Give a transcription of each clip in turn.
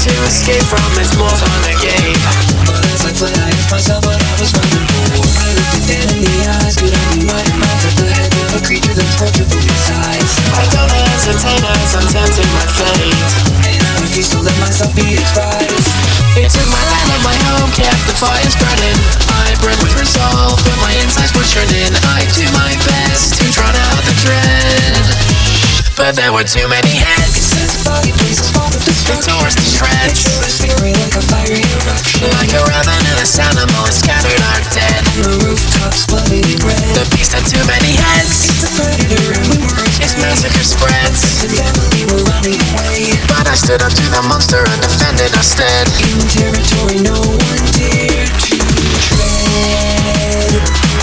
to escape from its molds on the game. But as I fled, I asked myself what I was running for. I looked it dead in the eyes, could I be right in mouth at the head of a creature that tortured both sides? I don't hesitate as I'm tempting my fate, And I refuse to let myself be its prize. it took my land and my home, kept the fires burning. I burned with resolve, but my insides were churning. I do my best to drown out the dread, but there were too many heads. It's a foggy place, it's full of destruction. Doors to shreds, It's fury like a fiery eruption. like a ravenous animal is scattered our dead. On the rooftops, bloody red. The beast had too many heads, It's a predator and we were its massacre spreads. together, we were running away. But I stood up to the monster and defended instead. In territory no one dared to tread.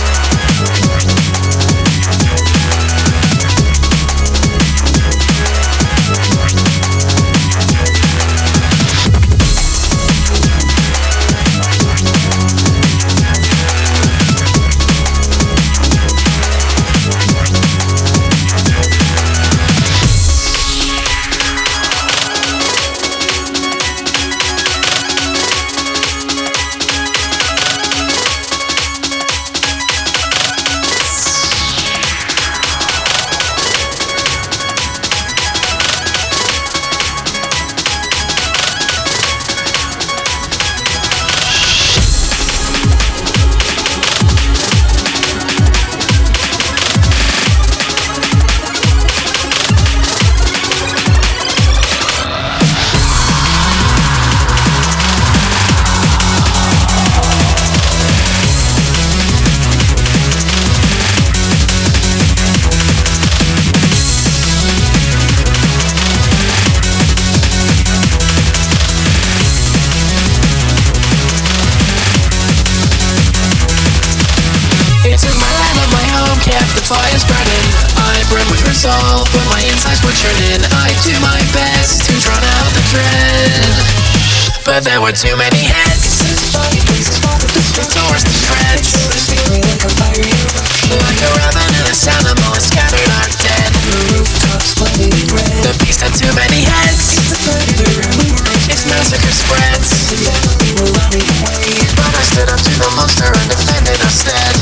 It took my land and my home, kept the fires burning. I burned with resolve, but my insides were churning. I do my best to drown out the dread, but there were too many heads. It's a foggy place, it's full of destruction. Doors to shreds, It's fury like a fiery eruption. like a ravenous animal is scattered our dead. On the rooftops, bloody red. The beast had too many heads, It's a predator and we were its massacre spreads. together, we were running away. But I stood up to the monster and defended instead.